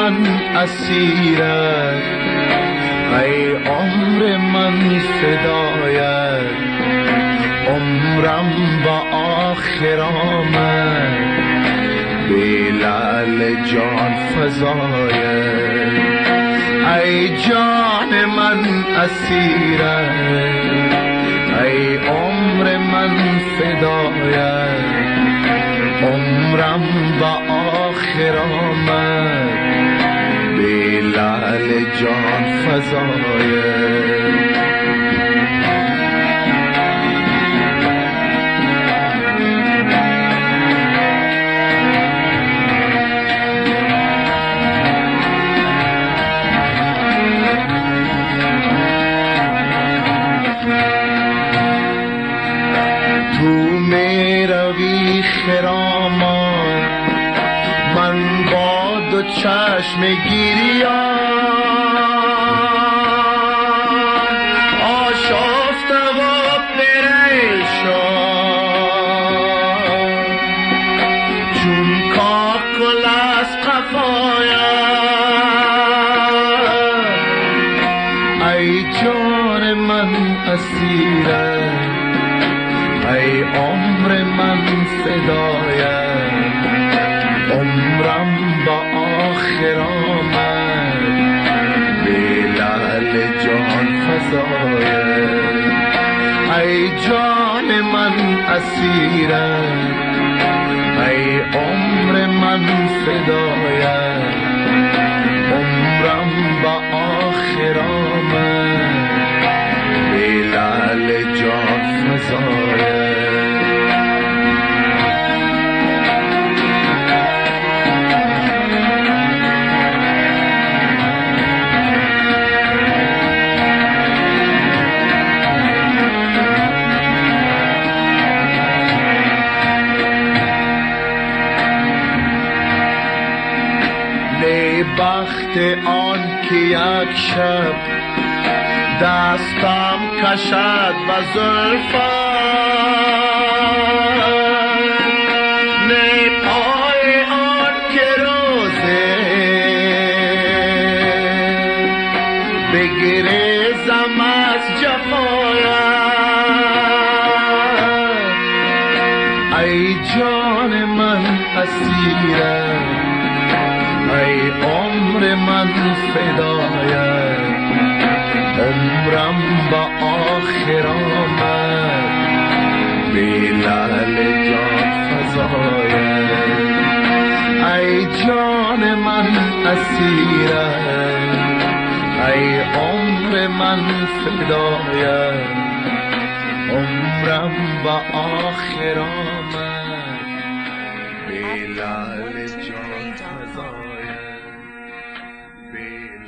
من اسیرت، ای عمر من فدایت، عمرم با آخر آمد به لعل جان فزایت. ای جان من اسیرت، ای عمر من فدایت، عمرم با آخر آمد به لعل جان فزایت. خرامان من با دو چشم گریان آشفته و پریشان، چون کاکل از قفایم. ای جان من اسیرت، ای عمر من فدایت، عمرم با آخر آمد به لعل جان فزایت. ای جان من اسیرت، ای عمر من فدایت، عمرم با آخر آمد به لعل جان فزایت. بخت آن که یک شب دستم کشد و زلفت، نی پای آن که روزه بگریزم از جفایت. ای جان من اسیرت، ای عمر من فدایت، عمرم با آخر آمد به لعل جان فزایت. ای جان من اسیرت، ای عمر من فدایت، عمرم با آخر آمد به لعل جان فزایت.